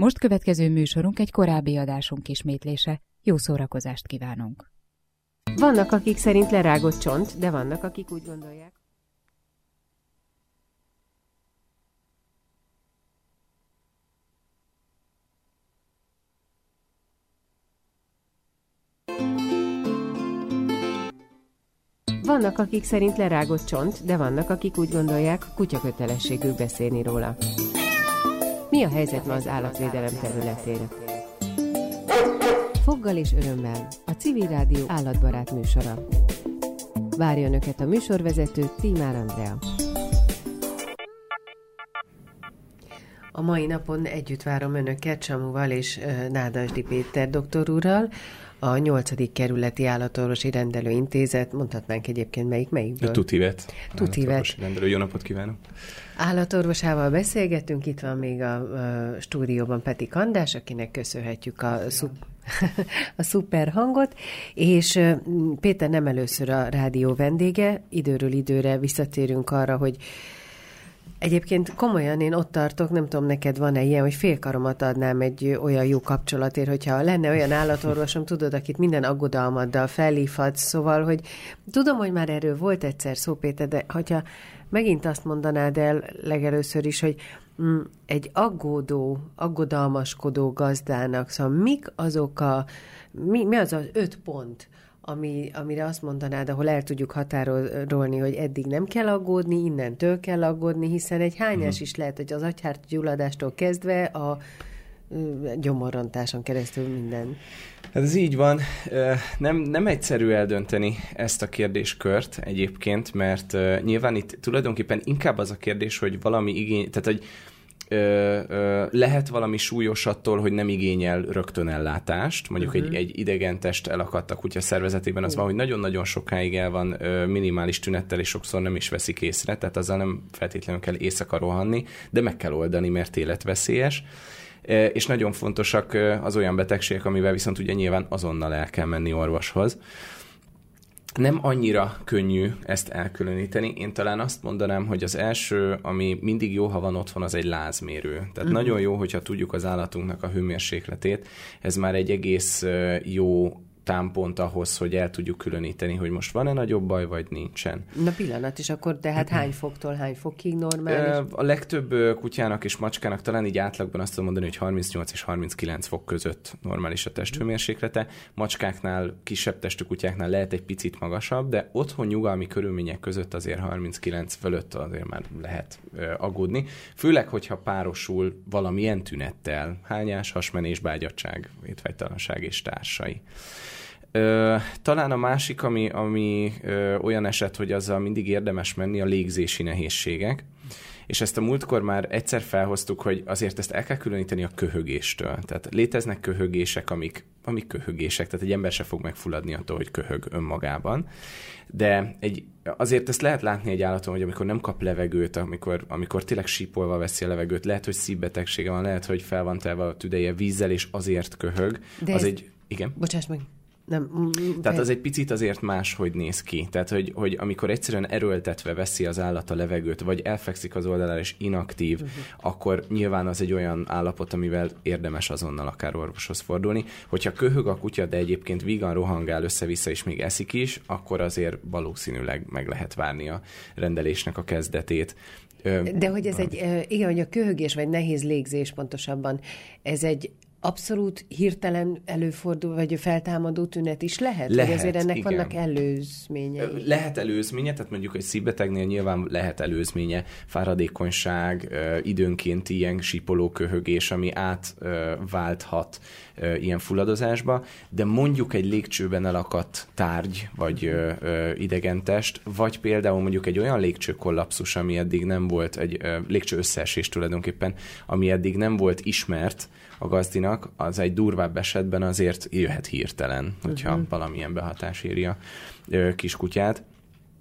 Most következő műsorunk egy korábbi adásunk ismétlése. Jó szórakozást kívánunk! Vannak, akik szerint lerágott csont, de vannak, akik úgy gondolják. Vannak, akik szerint lerágott csont, de vannak, akik úgy gondolják, kutyakötelességük beszélni róla. Mi a helyzet ma az állatvédelem területén? Foggal és örömmel a Civil Rádió állatbarát műsora. Várja Önöket a műsorvezető Tímár Andrea. A mai napon együtt várom Önöket Csamúval és Nádasdy Péter doktor úrral, a 8. kerületi állatorvosi rendelőintézet, mondhatnánk egyébként melyikből? Tutivet. Tutivet. Rendelő, jó napot kívánok! Állatorvosával beszélgetünk, itt van még a stúdióban Peti András, akinek köszönhetjük a szuper hangot, és Péter nem először a rádió vendége, időről időre visszatérünk arra, hogy egyébként komolyan én ott tartok, nem tudom, neked van-e ilyen, hogy félkaromat adnám egy olyan jó kapcsolatért, hogyha lenne olyan állatorvosom, tudod, akit minden aggodalmaddal felhívhatsz, szóval, hogy tudom, hogy már erről volt egyszer szó, Péter, de hogyha megint azt mondanád el legelőször is, hogy egy aggodalmaskodó gazdának, szóval mik azok mi az az 5 pont, amire azt mondanád, ahol el tudjuk határolni, hogy eddig nem kell aggódni, innentől kell aggódni, hiszen egy hányás is lehet, hogy az agyhártyagyulladástól kezdve a gyomorrontáson keresztül minden. Hát ez így van. Nem egyszerű eldönteni ezt a kérdéskört egyébként, mert nyilván itt tulajdonképpen inkább az a kérdés, hogy valami igény, tehát hogy lehet valami súlyos attól, hogy nem igényel rögtön ellátást, mondjuk egy idegen test elakadt a kutya szervezetében, az van, hogy nagyon-nagyon sokáig el van minimális tünettel, és sokszor nem is veszik észre, tehát azzal nem feltétlenül kell éjszaka rohanni, de meg kell oldani, mert életveszélyes. És nagyon fontosak az olyan betegségek, amivel viszont ugye nyilván azonnal el kell menni orvoshoz. Nem annyira könnyű ezt elkülöníteni. Én talán azt mondanám, hogy az első, ami mindig jó, ha van otthon, az egy lázmérő. Tehát nagyon jó, hogyha tudjuk az állatunknak a hőmérsékletét. Ez már egy egész jó támpont ahhoz, hogy el tudjuk különíteni, hogy most van-e nagyobb baj, vagy nincsen. Na pillanat, és akkor tehát hány foktól hány fokig normális? A legtöbb kutyának és macskának talán így átlagban azt tudom mondani, hogy 38 és 39 fok között normális a testhőmérséklete. Macskáknál, kisebb testű kutyáknál lehet egy picit magasabb, de otthon nyugalmi körülmények között azért 39 fölött azért már lehet aggódni. Főleg, hogyha párosul valamilyen tünettel, hányás, hasmenés, bágyadtság, étvágytalanság és társai. Talán a másik, ami olyan eset, hogy azzal mindig érdemes menni, a légzési nehézségek. És ezt a múltkor már egyszer felhoztuk, hogy azért ezt el kell különíteni a köhögéstől. Tehát léteznek köhögések, amik köhögések, tehát egy ember se fog megfulladni attól, hogy köhög önmagában. De azért ezt lehet látni egy állaton, hogy amikor nem kap levegőt, amikor tényleg sípolva veszi a levegőt, lehet, hogy szívbetegsége van, lehet, hogy fel van telve a tüdeje vízzel, és azért köhög. De az igen? Bocsáss meg. Tehát az egy picit azért máshogy néz ki. Tehát, hogy amikor egyszerűen erőltetve veszi az állat a levegőt, vagy elfekszik az oldalára és inaktív, akkor nyilván az egy olyan állapot, amivel érdemes azonnal akár orvoshoz fordulni. Hogyha köhög a kutya, de egyébként vígan rohangál össze-vissza és még eszik is, akkor azért valószínűleg meg lehet várni a rendelésnek a kezdetét. De hogy ez igen, hogy a köhögés vagy nehéz légzés pontosabban, ez egy abszolút hirtelen előfordul, vagy feltámadó tünet is lehet? Vagy azért ennek igen. Vannak előzményei? Lehet előzménye, tehát mondjuk egy szívbetegnél nyilván lehet előzménye, fáradékonyság, időnként ilyen sípoló köhögés, ami átválthat ilyen fulladozásba, de mondjuk egy légcsőben elakadt tárgy, vagy idegentest, vagy például mondjuk egy olyan légcsőkollapszus, ami eddig nem volt, egy légcső összeesés tulajdonképpen, ami eddig nem volt ismert a gazdinak, az egy durvább esetben azért jöhet hirtelen, hogyha valamilyen behatás éri a kiskutyát.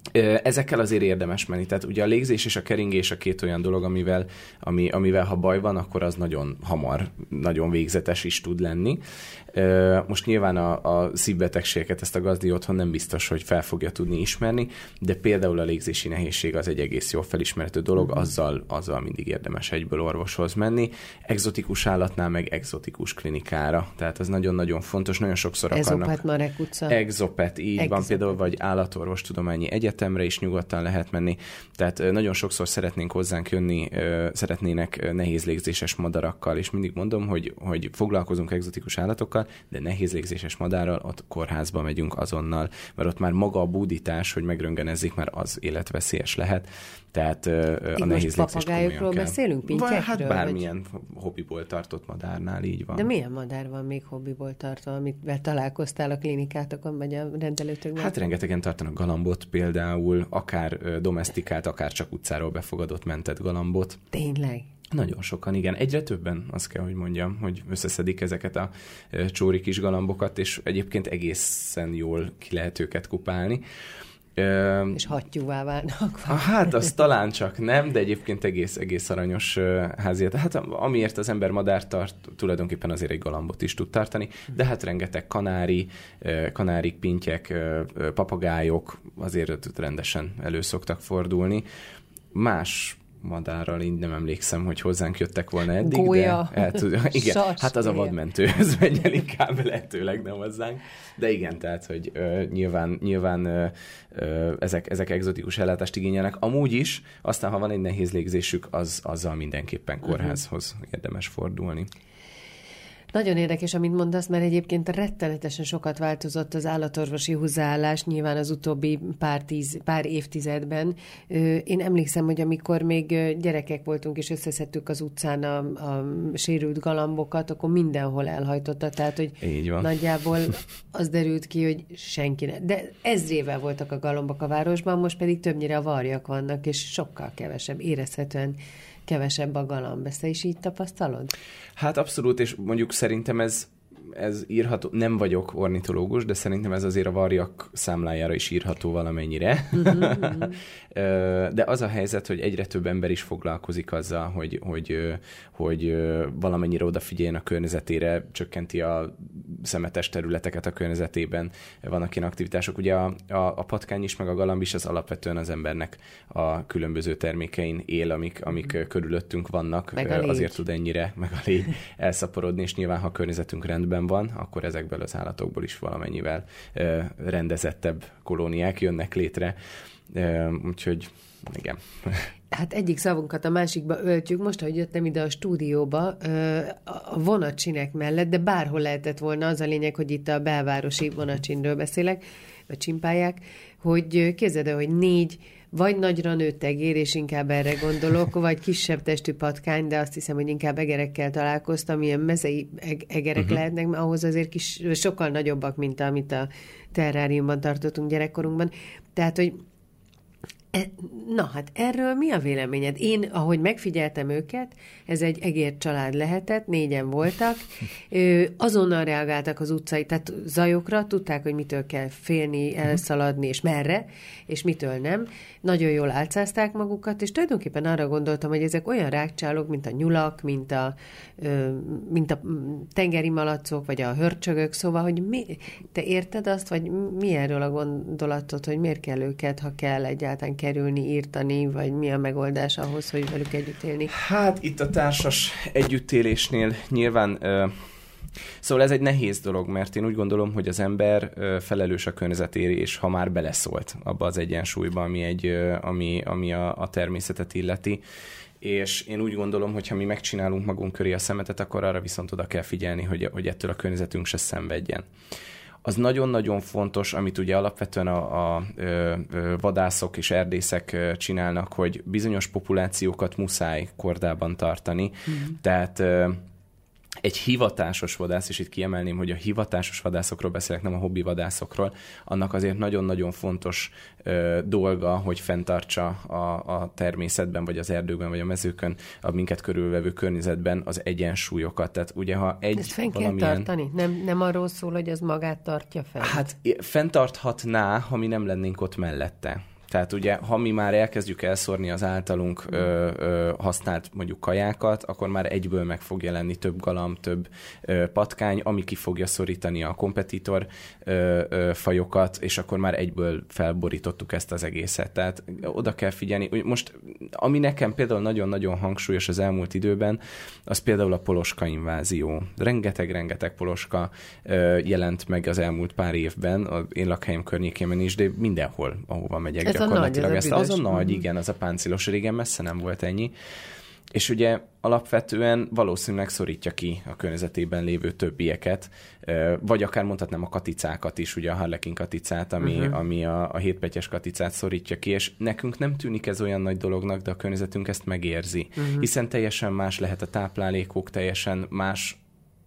Ezekkel azért érdemes menni. Tehát ugye a légzés és a keringés a két olyan dolog, amivel ha baj van, akkor az nagyon hamar, nagyon végzetes is tud lenni. Most nyilván a szívbetegségeket, ezt a gazdi otthon nem biztos, hogy fel fogja tudni ismerni, de például a légzési nehézség az egy egész jól felismerhető dolog, azzal mindig érdemes egyből orvoshoz menni. Egzotikus állatnál meg egzotikus klinikára. Tehát ez nagyon-nagyon fontos, nagyon sokszor akarnak... Ezopet Marek utca. Exopet, így van például, vagy állatorvostudományi egyetemre is nyugodtan lehet menni. Tehát nagyon sokszor szeretnénk hozzánk jönni, szeretnének nehéz légzéses madarakkal, és mindig mondom, hogy foglalkozunk egzotikus állatokkal, de nehéz légzéses madárral ott kórházba megyünk azonnal, mert ott már maga a búdítás, hogy megröntgenezzék, már az életveszélyes lehet. Tehát a nehéz légzés papagájokról beszélünk, pintyekről? Hát bármilyen hobbiból tartott madárnál, így van. De milyen madár van még hobbiból tartva, amivel találkoztál a klinikátokon, vagy a rendelőtökben? Hát rengetegen tartanak galambot például, akár domesztikált, akár csak utcáról befogadott mentett galambot. Tényleg? Nagyon sokan, igen. Egyre többen, azt kell, hogy mondjam, hogy összeszedik ezeket a csóri kis galambokat, és egyébként egészen jól ki lehet őket kupálni. És hattyúvá válnak. Hát az talán csak nem, de egyébként egész aranyos háziat. Hát amiért az ember madárt tart, tulajdonképpen azért egy galambot is tud tartani, de hát rengeteg kanárik, pintyek, papagájok azért rendesen elő szoktak fordulni. Más madárral így nem emlékszem, hogy hozzánk jöttek volna eddig, Gólya. De igen, hát az a vadmentőhöz megy el inkább, lehetőleg nem hozzánk. De igen, tehát, hogy nyilván ezek egzotikus ellátást igényelnek. Amúgy is, aztán ha van egy nehéz légzésük, azzal mindenképpen kórházhoz érdemes fordulni. Nagyon érdekes, amit mondasz, mert egyébként rettenetesen sokat változott az állatorvosi hozzáállás, nyilván az utóbbi pár évtizedben. Én emlékszem, hogy amikor még gyerekek voltunk, és összeszedtük az utcán a sérült galambokat, akkor mindenhol elhajtotta. Tehát, hogy nagyjából az derült ki, hogy senki ne. De ezrével voltak a galambok a városban, most pedig többnyire a varjak vannak, és sokkal kevesebb, érezhetően kevesebb a galamb. Ezt te is így tapasztalod? Hát abszolút, és mondjuk szerintem ez írható, nem vagyok ornitológus, de szerintem ez azért a varjak számlájára is írható valamennyire. De az a helyzet, hogy egyre több ember is foglalkozik azzal, hogy valamennyire odafigyeljen a környezetére, csökkenti a szemetes területeket a környezetében, vannak ilyen aktivitások. Ugye a patkány is, meg a galamb is az alapvetően az embernek a különböző termékein él, amik körülöttünk vannak. Azért tud ennyire, meg a légy elszaporodni, és nyilván, ha a környezetünk rendben van, akkor ezekből az állatokból is valamennyivel rendezettebb kolóniák jönnek létre. Úgyhogy igen. Hát egyik szavunkat a másikba öltjük. Most, ahogy jöttem ide a stúdióba, a vonatsinek mellett, de bárhol lehetett volna, az a lényeg, hogy itt a belvárosi vonatsinről beszélek, vagy csimpályák, hogy képzeld el, hogy 4 vagy nagyra nőtt egér, és inkább erre gondolok, vagy kisebb testű patkány, de azt hiszem, hogy inkább egerekkel találkoztam, ilyen mezei egerek lehetnek, mert ahhoz azért sokkal nagyobbak, mint amit a terráriumban tartottunk gyerekkorunkban. Tehát, hogy na, hát erről mi a véleményed? Én, ahogy megfigyeltem őket, ez egy egér család lehetett, 4-en voltak, azonnal reagáltak az utcai, tehát zajokra, tudták, hogy mitől kell félni, elszaladni, és merre, és mitől nem. Nagyon jól álcázták magukat, és tulajdonképpen arra gondoltam, hogy ezek olyan rákcsálók, mint a nyulak, mint a tengeri malacok, vagy a hörcsögök, szóval, hogy te érted azt, vagy mi erről a gondolatod, hogy miért kell őket, ha kell egyáltalán kerülni, írtani, vagy mi a megoldás ahhoz, hogy velük együtt élni? Hát itt a társas együttélésnél nyilván... Szóval ez egy nehéz dolog, mert én úgy gondolom, hogy az ember felelős a környezetére, és ha már beleszólt abba az egyensúlyba, ami a természetet illeti, és én úgy gondolom, hogy ha mi megcsinálunk magunk köré a szemetet, akkor arra viszont oda kell figyelni, hogy ettől a környezetünk se szenvedjen. Az nagyon-nagyon fontos, amit ugye alapvetően a vadászok és erdészek csinálnak, hogy bizonyos populációkat muszáj kordában tartani. Tehát egy hivatásos vadász, és itt kiemelném, hogy a hivatásos vadászokról beszélek, nem a hobbi vadászokról, annak azért nagyon-nagyon fontos dolga, hogy fenntartsa a természetben, vagy az erdőkben, vagy a mezőkön, a minket körülvevő környezetben az egyensúlyokat. Tehát ugye, ha ezt fenn kell tartani? Nem arról szól, hogy az magát tartja fel? Hát fenntarthatná, ha mi nem lennénk ott mellette. Tehát ugye, ha mi már elkezdjük elszórni az általunk használt mondjuk kajákat, akkor már egyből meg fog jelenni több galamb, több patkány, ami ki fogja szorítani a kompetitor fajokat, és akkor már egyből felborítottuk ezt az egészet. Tehát oda kell figyelni. Most, ami nekem például nagyon-nagyon hangsúlyos az elmúlt időben, az például a poloska invázió. Rengeteg poloska jelent meg az elmúlt pár évben, az én lakhelyem környékében is, de mindenhol, ahova megyek. Ez gyakorlatilag. Az a nagy, igen, az a páncilos, régen messze nem volt ennyi. És ugye alapvetően valószínűleg szorítja ki a környezetében lévő többieket, vagy akár mondhatnám a katicákat is, ugye a harlekin katicát, ami a hétpetyes katicát szorítja ki, és nekünk nem tűnik ez olyan nagy dolognak, de a környezetünk ezt megérzi. Hiszen teljesen más lehet a táplálékuk, teljesen más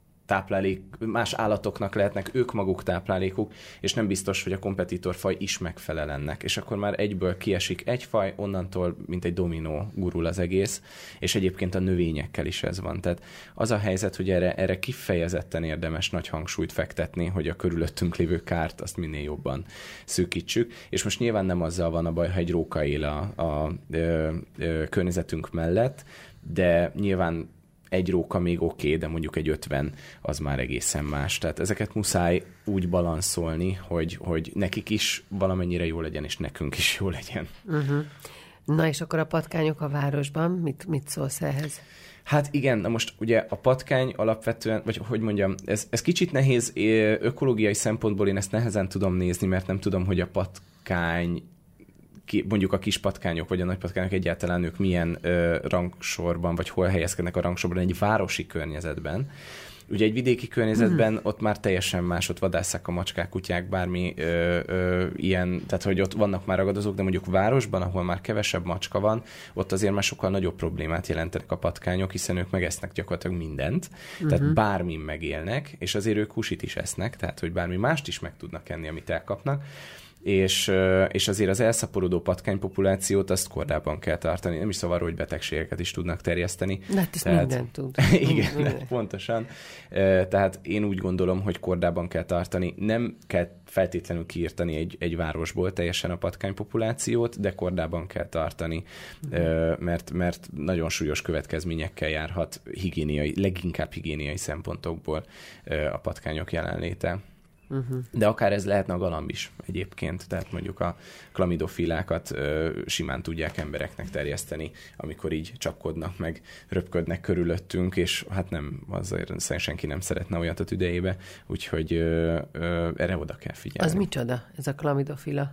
állatoknak lehetnek ők maguk táplálékuk, és nem biztos, hogy a kompetitorfaj is megfelel ennek. És akkor már egyből kiesik egy faj, onnantól, mint egy dominó gurul az egész, és egyébként a növényekkel is ez van. Tehát az a helyzet, hogy erre kifejezetten érdemes nagy hangsúlyt fektetni, hogy a körülöttünk lévő kárt azt minél jobban szűkítsük. És most nyilván nem azzal van a baj, ha egy róka él a környezetünk mellett, de nyilván egy róka még oké, de mondjuk egy 50 az már egészen más. Tehát ezeket muszáj úgy balanszolni, hogy nekik is valamennyire jó legyen, és nekünk is jó legyen. Na és akkor a patkányok a városban, mit szólsz ehhez? Hát igen, na most ugye a patkány alapvetően, vagy hogy mondjam, ez kicsit nehéz, ökológiai szempontból én ezt nehezen tudom nézni, mert nem tudom, hogy a patkány, mondjuk a kis patkányok, vagy a nagy patkányok egyáltalán ők milyen rangsorban, vagy hol helyezkednek a rangsorban egy városi környezetben. Ugye egy vidéki környezetben ott már teljesen más, ott vadásszák a macskák, kutyák, bármi ilyen, tehát hogy ott vannak már ragadozók, de mondjuk városban, ahol már kevesebb macska van, ott azért már sokkal nagyobb problémát jelentenek a patkányok, hiszen ők megesznek gyakorlatilag mindent, tehát bármin megélnek, és azért ők húsit is esznek, tehát hogy bármi mást is meg tudnak enni, amit elkapnak. És azért az elszaporodó patkánypopulációt azt kordában kell tartani. Nem is szóval, hogy betegségeket is tudnak terjeszteni. Hát ezt mindent tud. Igen, pontosan. Tehát én úgy gondolom, hogy kordában kell tartani. Nem kell feltétlenül kiírtani egy városból teljesen a patkánypopulációt, de kordában kell tartani, mert nagyon súlyos következményekkel járhat leginkább higiéniai szempontokból a patkányok jelenléte. De akár ez lehetne a galamb is egyébként, tehát mondjuk a klamidofilákat simán tudják embereknek terjeszteni, amikor így csapkodnak meg, röpködnek körülöttünk, és hát nem, azért senki nem szeretne olyat a tüdejébe, úgyhogy erre oda kell figyelni. Az micsoda, ez a klamidofila?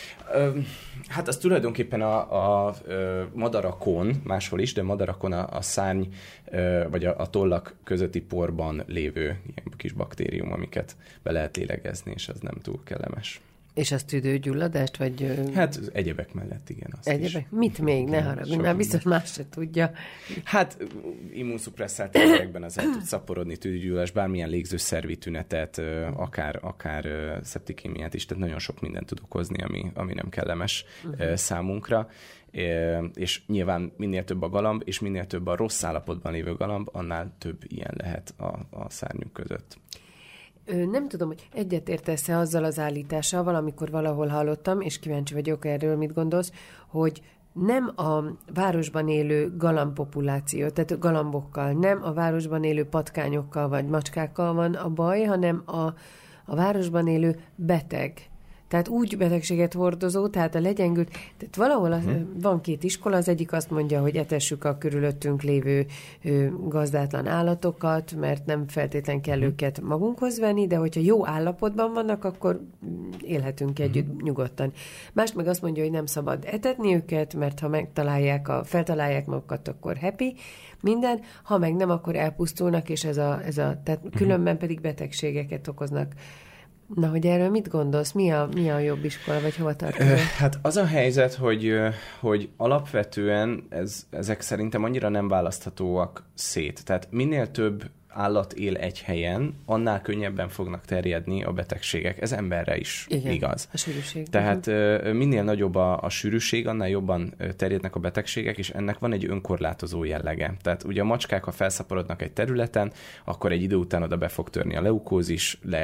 Hát az tulajdonképpen a madarakon, máshol is, de madarakon a szárny vagy a tollak közötti porban lévő ilyen kis baktérium, amiket be lehet lélegezni, és az nem túl kellemes. És az tüdőgyulladást, vagy... Hát egyebek mellett, igen. Egyebek? Mit még? Ne haragudj, már biztos más se tudja. Hát immunszupresszált emberekben az el tud szaporodni, tüdőgyulladás, bármilyen légzőszervi tünetet, akár szeptikémiát is, tehát nagyon sok mindent tud okozni, ami nem kellemes számunkra. És nyilván minél több a galamb, és minél több a rossz állapotban lévő galamb, annál több ilyen lehet a szárnyuk között. Nem tudom, hogy egyetértesz-e azzal az állítással, valamikor valahol hallottam, és kíváncsi vagyok erről, mit gondolsz, hogy nem a városban élő galambpopuláció, tehát galambokkal, nem a városban élő patkányokkal vagy macskákkal van a baj, hanem a városban élő beteg. Tehát úgy betegséget hordozó, tehát a legyengült, tehát valahol van két iskola, az egyik azt mondja, hogy etessük a körülöttünk lévő gazdátlan állatokat, mert nem feltétlen kell őket magunkhoz venni, de hogyha jó állapotban vannak, akkor élhetünk együtt nyugodtan. Mást meg azt mondja, hogy nem szabad etetni őket, mert ha feltalálják magukat, akkor happy, minden, ha meg nem, akkor elpusztulnak, és tehát különben pedig betegségeket okoznak. Na, hogy erről mit gondolsz? Mi a jobb iskola, vagy hova tartod? Hát az a helyzet, hogy alapvetően ezek szerintem annyira nem választhatóak szét. Tehát minél több állat él egy helyen, annál könnyebben fognak terjedni a betegségek. Ez emberre is igaz. A sűrűség. Tehát minél nagyobb a sűrűség, annál jobban terjednek a betegségek, és ennek van egy önkorlátozó jellege. Tehát ugye a macskák, ha felszaporodnak egy területen, akkor egy idő után oda be fog törni a leukózis,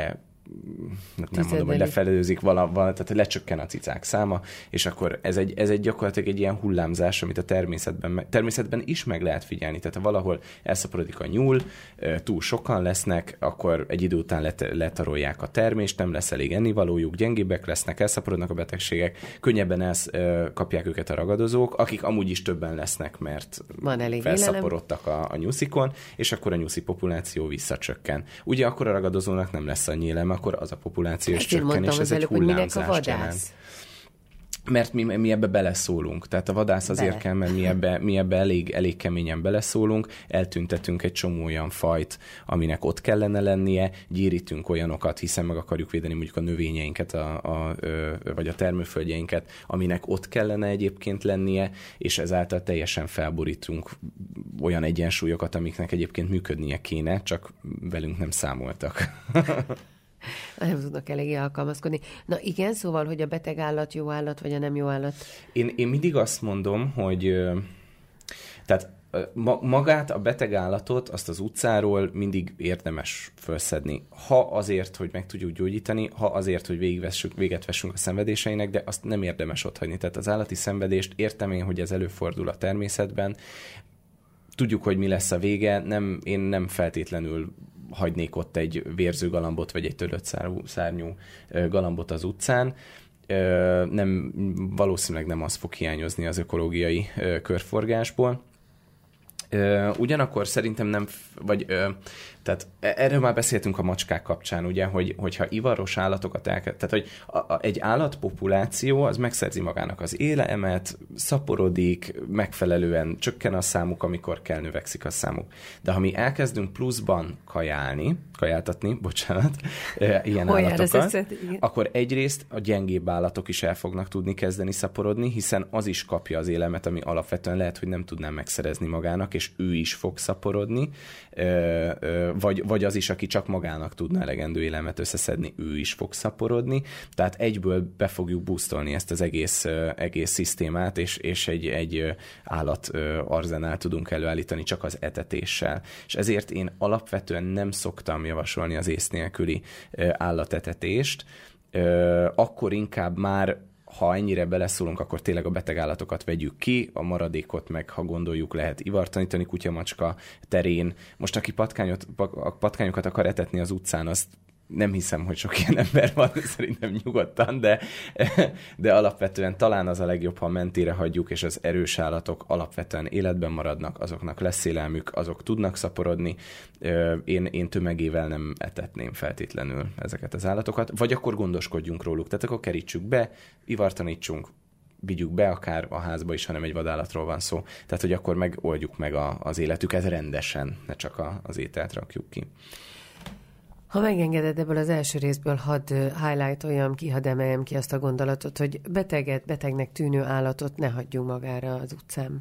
nem mondom, hogy lefelőzik tehát lecsökken a cicák száma, és akkor ez egy gyakorlatilag egy ilyen hullámzás, amit a természetben is meg lehet figyelni. Tehát ha valahol elszaporodik a nyúl, túl sokan lesznek, akkor egy idő után letarolják a termést, nem lesz elég ennivalójuk, gyengébbek lesznek, elszaporodnak a betegségek, könnyebben kapják őket a ragadozók, akik amúgy is többen lesznek, mert felszaporodtak a nyuszikon, és akkor a nyuszi populáció visszacsökken. Ugye akkor a ragadozónak nem lesz annyi élelme, akkor az a populáció is csökken, és ez egy hullámzást jelent. Mert mi ebbe beleszólunk. Tehát a vadász azért kell, mert mi ebbe elég keményen beleszólunk, eltüntetünk egy csomó olyan fajt, aminek ott kellene lennie, gyérítünk olyanokat, hiszen meg akarjuk védeni mondjuk a növényeinket, vagy a termőföldjeinket, aminek ott kellene egyébként lennie, és ezáltal teljesen felborítunk olyan egyensúlyokat, amiknek egyébként működnie kéne, csak velünk nem számoltak. Nem tudnak eléggé alkalmazkodni. Na igen, szóval, hogy a beteg állat jó állat, vagy a nem jó állat? Én mindig azt mondom, hogy tehát magát, a beteg állatot, azt az utcáról mindig érdemes felszedni. Ha azért, hogy meg tudjuk gyógyítani, ha azért, hogy véget vessünk a szenvedéseinek, de azt nem érdemes otthagyni. Tehát az állati szenvedést értem én, hogy ez előfordul a természetben. Tudjuk, hogy mi lesz a vége, én nem feltétlenül hagynék ott egy vérző galambot, vagy egy törött szárnyú galambot az utcán. Valószínűleg nem az fog hiányozni az ökológiai körforgásból. Ugyanakkor szerintem tehát erről már beszéltünk a macskák kapcsán, ugye, hogyha ivaros állatokat tehát hogy egy állatpopuláció az megszerzi magának az élelmet, szaporodik, megfelelően csökken a számuk, amikor kell, növekszik a számuk. De ha mi elkezdünk pluszban kajáltatni, ilyen állatokat, akkor egyrészt a gyengébb állatok is el fognak tudni kezdeni szaporodni, hiszen az is kapja az élelmet, ami alapvetően lehet, hogy nem tudná megszerezni magának, és ő is fog szaporodni, vagy az is, aki csak magának tudna elegendő élelmet összeszedni, ő is fog szaporodni. Tehát egyből be fogjuk boostolni ezt az egész szisztémát, és egy állat arzenál tudunk előállítani csak az etetéssel. És ezért én alapvetően nem szoktam javasolni az ész nélküli állatetetést, akkor inkább már ha ennyire beleszólunk, akkor tényleg a beteg állatokat vegyük ki, a maradékot meg, ha gondoljuk, lehet ivartanítani kutyamacska terén. Most aki patkányokat akar etetni az utcán, azt nem hiszem, hogy sok ilyen ember van, szerintem nyugodtan, de alapvetően talán az a legjobb, ha mentére hagyjuk, és az erős állatok alapvetően életben maradnak, azoknak lesz élelmük, azok tudnak szaporodni. Én tömegével nem etetném feltétlenül ezeket az állatokat, vagy akkor gondoskodjunk róluk, tehát akkor kerítsük be, ivartanítsunk, vigyük be akár a házba is, hanem egy vadállatról van szó. Tehát, hogy akkor megoldjuk meg az életüket rendesen, ne csak az ételt rakjuk ki. Ha megengeded, ebből az első részből hadd highlightoljam ki, hadd emeljem ki azt a gondolatot, hogy betegnek tűnő állatot ne hagyjunk magára az utcán.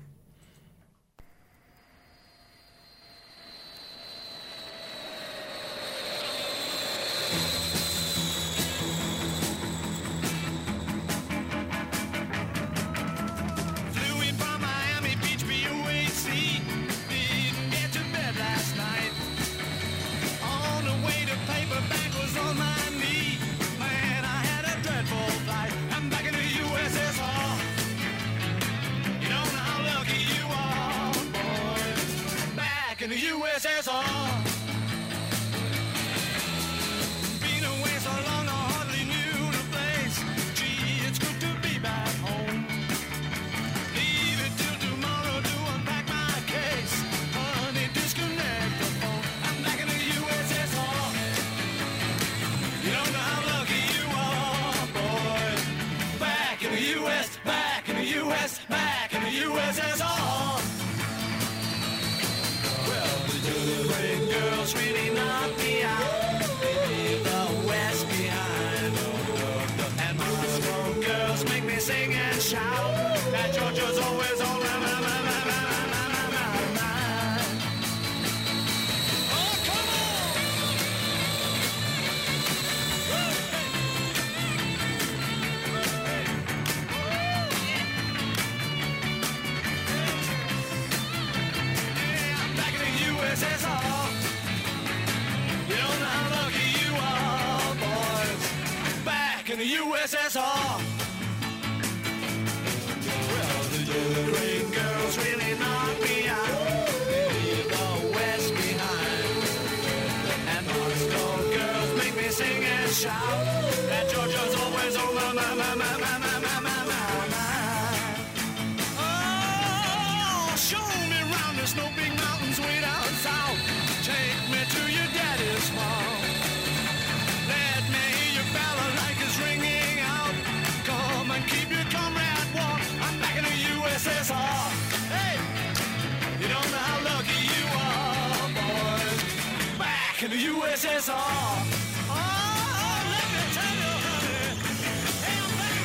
USSR. Well, the Ukraine girls really knock me out. They leave the West behind. And Moscow girls make me sing and shout. That Georgia's always on my mind. Oh, show me round the snow big mountains way down south. Take me to your daddy's farm. Let me hear your balalaikas ringing out. Come and keep your comrade warm. I'm back in the USSR. Hey, you don't know how lucky you are, boys. Back in the USSR. Oh, let me tell you, honey. Hey, I'm back.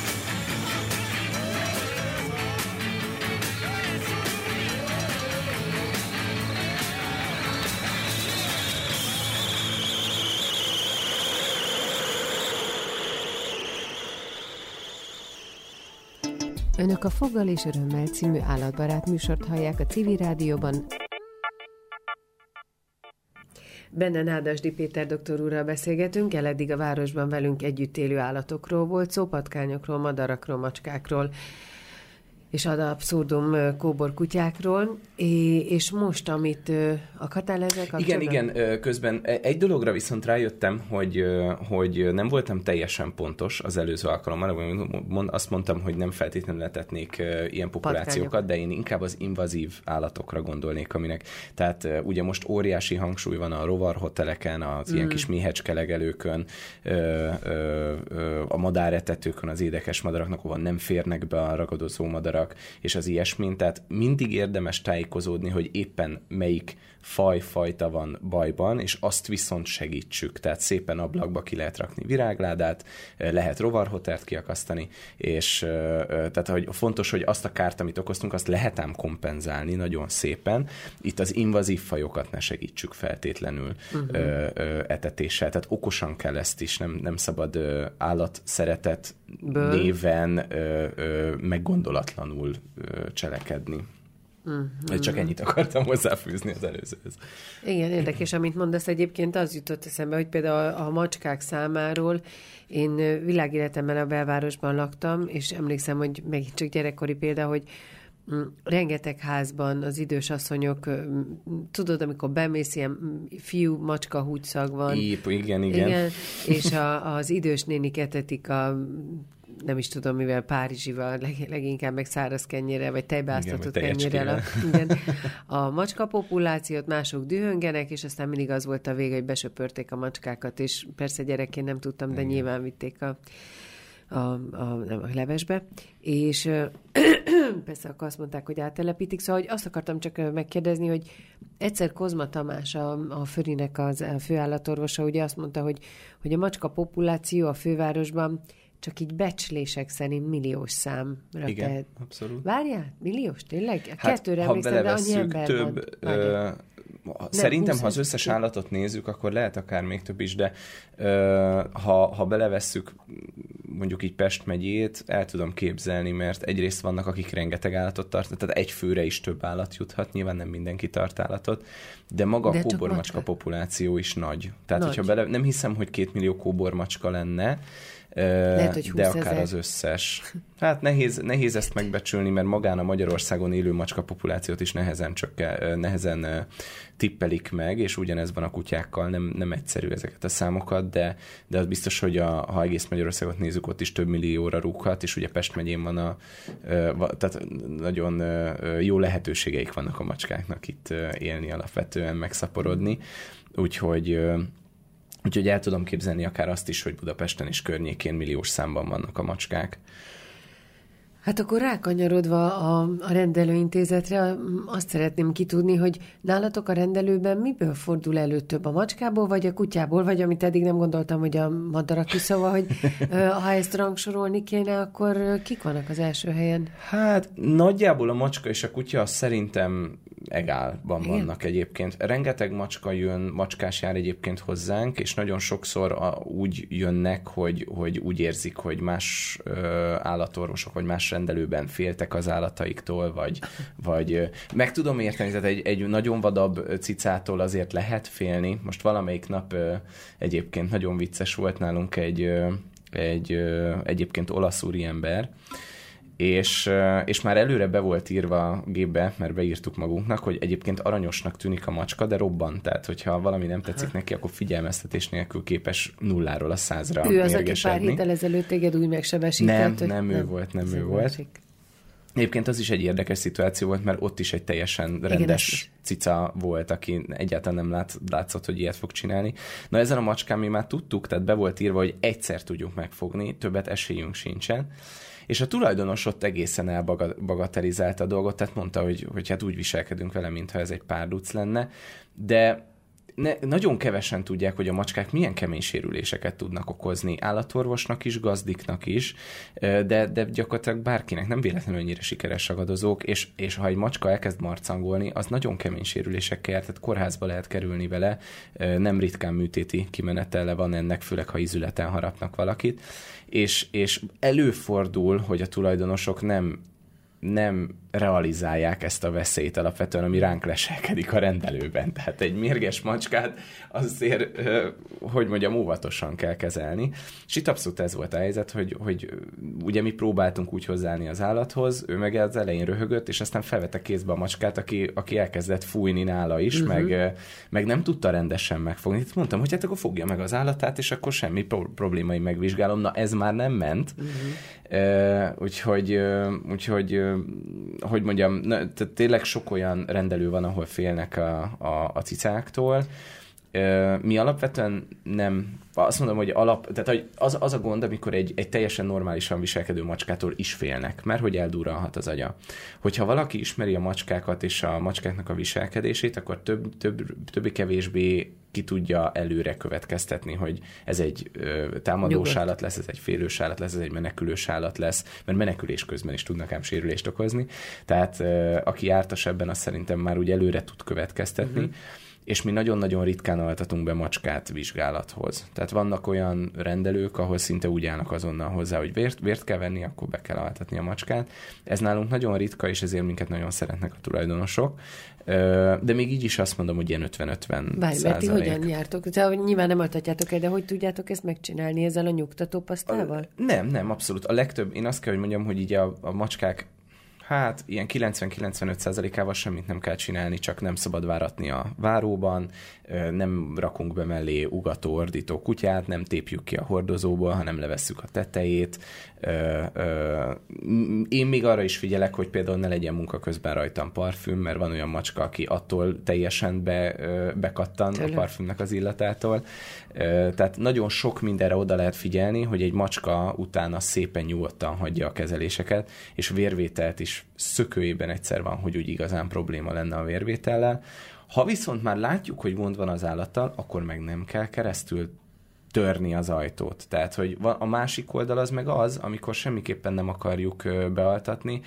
Önök a Foggal és Örömmel című állatbarát műsort hallják a Civil Rádióban. Benne Nádasdy Péter doktor úrral beszélgetünk, eddig a városban velünk együtt élő állatokról volt szó, patkányokról, madarakról, macskákról, és ad abszurdum kóborkutyákról, és most, amit akartál ezzel kapcsolatban? Igen, közben egy dologra viszont rájöttem, hogy nem voltam teljesen pontos az előző alkalommal, azt mondtam, hogy nem feltétlenül letetnék ilyen populációkat, de én inkább az invazív állatokra gondolnék, aminek, tehát ugye most óriási hangsúly van a rovarhoteleken, az ilyen kis méhecskelegelőkön, a madáretetőkön, az édekes madaraknak, ahol nem férnek be a ragadozó madarak, és az ilyesmin, tehát mindig érdemes tájékozódni, hogy éppen melyik fajta van bajban, és azt viszont segítsük. Tehát szépen ablakba ki lehet rakni virágládát, lehet rovarhotelt kiakasztani, és tehát hogy fontos, hogy azt a kárt, amit okoztunk, azt lehet ám kompenzálni nagyon szépen. Itt az invazív fajokat ne segítsük feltétlenül etetéssel. Tehát okosan kell ezt is, nem szabad állatszeretet néven meggondolatlanul cselekedni. Csak ennyit akartam hozzáfűzni az előzőhöz. Igen, érdekes, amit mondasz, egyébként az jutott eszembe, hogy például a macskák számáról én világéletemben a belvárosban laktam, és emlékszem, hogy megint csak gyerekkori példa, hogy rengeteg házban az idős asszonyok, tudod, amikor bemész, ilyen fiú-macska húgyszag van. Igen. És az idős nénik etetik nem is tudom mivel, párizsival, leginkább meg száraz kenyérrel, vagy tejbeáztatott kenyérrel. A macska populációt, mások dühöngenek, és aztán mindig az volt a vége, hogy besöpörték a macskákat, és persze gyerekként nem tudtam, de nyilván vitték a levesbe, és persze akkor azt mondták, hogy áttelepítik, szóval hogy azt akartam csak megkérdezni, hogy egyszer Kozma Tamás, a Förinek a főállatorvosa, ugye azt mondta, hogy a macska populáció a fővárosban csak így becslések szerint milliós számra. Igen, abszolút. Várjál, milliós, tényleg? Hát, Kettőre emlékszem, de annyi ember több, szerintem, ha az összes állatot nézzük, akkor lehet akár még több is, de ha belevesszük mondjuk így Pest megyét, el tudom képzelni, mert egyrészt vannak, akik rengeteg állatot tartanak, tehát egy főre is több állat juthat, nyilván nem mindenki tart állatot, de maga a kóbormacska populáció is nagy. Tehát, hogyha nem hiszem, hogy 2 millió kóbormacska lenne, lehet, hogy de akár az összes. Hát nehéz ezt megbecsülni, mert magán a Magyarországon élő macska populációt is nehezen tippelik meg, és ugyanez van a kutyákkal, nem egyszerű ezeket a számokat, de az biztos, hogy ha egész Magyarországot nézzük, ott is több millióra rúghat, és ugye Pest megyén van tehát nagyon jó lehetőségeik vannak a macskáknak itt élni alapvetően, megszaporodni, úgyhogy el tudom képzelni akár azt is, hogy Budapesten és környékén milliós számban vannak a macskák. Hát akkor rákanyarodva a rendelőintézetre, azt szeretném kitudni, hogy nálatok a rendelőben miből fordul elő több, a macskából, vagy a kutyából, vagy amit eddig nem gondoltam, hogy a madarak is, szóval, hogy ha ezt rangsorolni kéne, akkor kik vannak az első helyen? Hát nagyjából a macska és a kutya szerintem egálban vannak egyébként. Rengeteg macskás jár egyébként hozzánk, és nagyon sokszor úgy jönnek, hogy úgy érzik, hogy más állatorvosok, vagy más rendelőben féltek az állataiktól, vagy meg tudom érteni, tehát egy nagyon vadabb cicától azért lehet félni. Most valamelyik nap egyébként nagyon vicces volt nálunk egyébként olasz úriember, és már előre be volt írva a gépbe, mert beírtuk magunknak, hogy egyébként aranyosnak tűnik a macska, de robban. Tehát, hogyha valami nem tetszik neki, akkor figyelmeztetés nélkül képes 0-ról 100-ra ő az, mérgesedni. aki pár héttel ezelőtt téged úgy megsebesített. Nem ő volt. Egyébként az is egy érdekes szituáció volt, mert ott is egy teljesen rendes cica volt, aki egyáltalán nem látszott, hogy ilyet fog csinálni. Na ezen a macskán mi már tudtuk, tehát be volt írva, hogy egyszer tudjuk megfogni, többet esélyünk sincsen. És a tulajdonos ott egészen elbagatelizálta a dolgot, tehát mondta, hogy hát úgy viselkedünk vele, mintha ez egy párduc lenne, de nagyon kevesen tudják, hogy a macskák milyen kemény sérüléseket tudnak okozni állatorvosnak is, gazdiknak is, de gyakorlatilag bárkinek, nem véletlenül annyira sikeres ragadozók, és ha egy macska elkezd marcangolni, az nagyon kemény sérülésekkel jár, tehát kórházba lehet kerülni vele, nem ritkán műtéti kimenetele van ennek, főleg ha ízületen harapnak valakit, és előfordul, hogy a tulajdonosok nem realizálják ezt a veszélyt alapvetően, ami ránk leselkedik a rendelőben. Tehát egy mérges macskát azért, hogy mondjam, óvatosan kell kezelni. És itt abszolút ez volt a helyzet, hogy ugye mi próbáltunk úgy hozzáállni az állathoz, ő meg az elején röhögött, és aztán felvette kézbe a macskát, aki elkezdett fújni nála is, meg nem tudta rendesen megfogni. Itt mondtam, hogy hát akkor fogja meg az állatát, és akkor semmi probléma, én megvizsgálom. Na, ez már nem ment. Úgyhogy hogy mondjam, tehát tényleg sok olyan rendelő van, ahol félnek a cicáktól. Mi alapvetően nem, azt mondom, hogy tehát az a gond, amikor egy teljesen normálisan viselkedő macskától is félnek, mert hogy eldurralhat az agya. Hogyha valaki ismeri a macskákat és a macskáknak a viselkedését, akkor többé-kevésbé ki tudja előre következtetni, hogy ez egy támadós állat lesz, ez egy félős állat lesz, ez egy menekülős állat lesz, mert menekülés közben is tudnak ám sérülést okozni. Tehát aki jártas ebben, az szerintem már úgy előre tud következtetni. És mi nagyon-nagyon ritkán altatunk be macskát vizsgálathoz. Tehát vannak olyan rendelők, ahol szinte úgy állnak azonnal hozzá, hogy vért kell venni, akkor be kell altatni a macskát. Ez nálunk nagyon ritka, és ezért minket nagyon szeretnek a tulajdonosok. De még így is azt mondom, hogy ilyen 50-50%. Bármilyen, ti hogyan jártok? Nyilván nem altatjátok el, de hogy tudjátok ezt megcsinálni ezzel a nyugtató pasztával? Nem, abszolút. A legtöbb, én azt kell, hogy mondjam, hogy így a macskák ilyen 90-95%-ával semmit nem kell csinálni, csak nem szabad váratni a váróban, nem rakunk be mellé ugató, ordító kutyát, nem tépjük ki a hordozóból, hanem levesszük a tetejét. Én még arra is figyelek, hogy például ne legyen munka közben rajtam parfüm, mert van olyan macska, aki attól teljesen bekattan a parfümnek az illatától. Tehát nagyon sok mindenre oda lehet figyelni, hogy egy macska utána szépen nyugodtan hagyja a kezeléseket, és vérvételt is szökőjében egyszer van, hogy úgy igazán probléma lenne a vérvétellel. Ha viszont már látjuk, hogy gond van az állattal, akkor meg nem kell keresztül törni az ajtót. Tehát, hogy a másik oldal az meg az, amikor semmiképpen nem akarjuk bealtatni,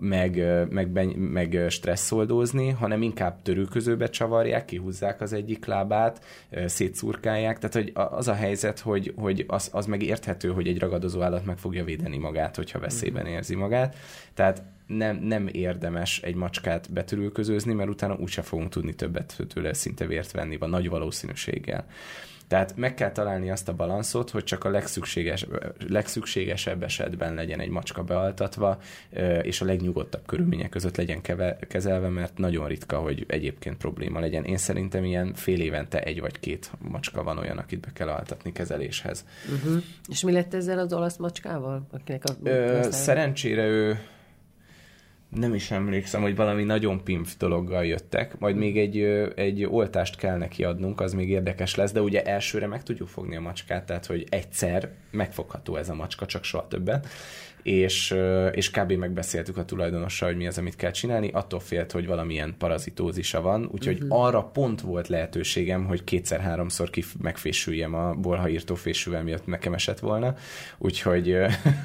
meg stresszoldózni, hanem inkább törőközőbe csavarják, kihúzzák az egyik lábát, szétszurkálják. Tehát, hogy az a helyzet, hogy az meg érthető, hogy egy ragadozó állat meg fogja védeni magát, hogyha veszélyben érzi magát. Tehát nem érdemes egy macskát betörülközőzni, mert utána úgyse fogunk tudni többet tőle szinte vért venni, van nagy valószínűséggel. Tehát meg kell találni azt a balanszot, hogy csak a legszükségesebb esetben legyen egy macska bealtatva, és a legnyugodtabb körülmények között legyen kezelve, mert nagyon ritka, hogy egyébként probléma legyen. Én szerintem ilyen fél évente 1 vagy 2 macska van olyan, akit be kell altatni kezeléshez. És mi lett ezzel az olasz macskával? Szerencsére ő nem is emlékszem, hogy valami nagyon pimf dologgal jöttek, majd még egy oltást kell neki adnunk, az még érdekes lesz, de ugye elsőre meg tudjuk fogni a macskát, tehát hogy egyszer megfogható ez a macska, csak soha többet, és kb. Megbeszéltük a tulajdonossal, hogy mi az, amit kell csinálni, attól félt, hogy valamilyen parazitózisa van, úgyhogy arra pont volt lehetőségem, hogy 2-3-szor megfésüljem a bolhaírtó fésűvel, miatt nekem esett volna, úgyhogy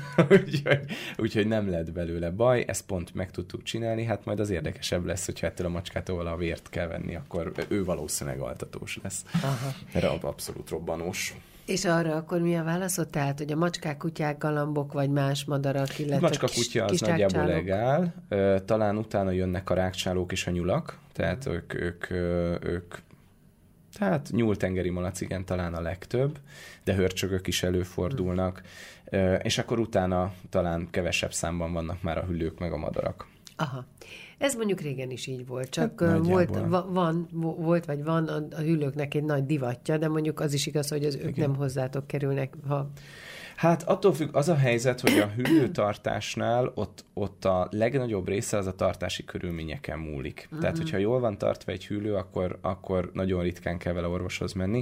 nem lett belőle baj, ezt pont meg tudtuk csinálni, hát majd az érdekesebb lesz, hogyha ettől a macskától a vért kell venni, akkor ő valószínűleg altatós lesz. Erre abszolút robbanós. És arra akkor mi a válaszod? Tehát, hogy a macskák, kutyák, galambok, vagy más madarak, illetve macska-kutya az nagyjából legál. Talán utána jönnek a rágcsálók és a nyulak, tehát ők Tehát nyúltengeri malac, igen, talán a legtöbb, de hörcsögök is előfordulnak, és akkor utána talán kevesebb számban vannak már a hüllők meg a madarak. Aha. Ez mondjuk régen is így volt, csak Hát, volt vagy van a hüllőknek egy nagy divatja, de mondjuk az is igaz, hogy ők nem hozzátok kerülnek, ha... Hát attól függ, az a helyzet, hogy a hüllőtartásnál ott a legnagyobb része az a tartási körülményeken múlik. Tehát, hogyha jól van tartva egy hüllő, akkor nagyon ritkán kell vele orvoshoz menni.